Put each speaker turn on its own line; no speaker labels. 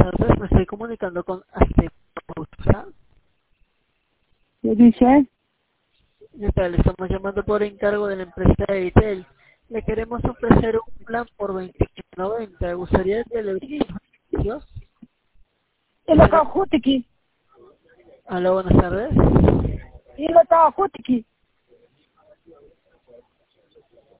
tardes, me estoy comunicando con Astepa.
¿Qué dice?
¿Qué tal? Le estamos llamando por encargo de la empresa de Itel. Le queremos ofrecer un plan por 29.90. ¿Le gustaría que le diga?
Ila ka khutiki.
Hola, buenas tardes.
Ila ka khutiki.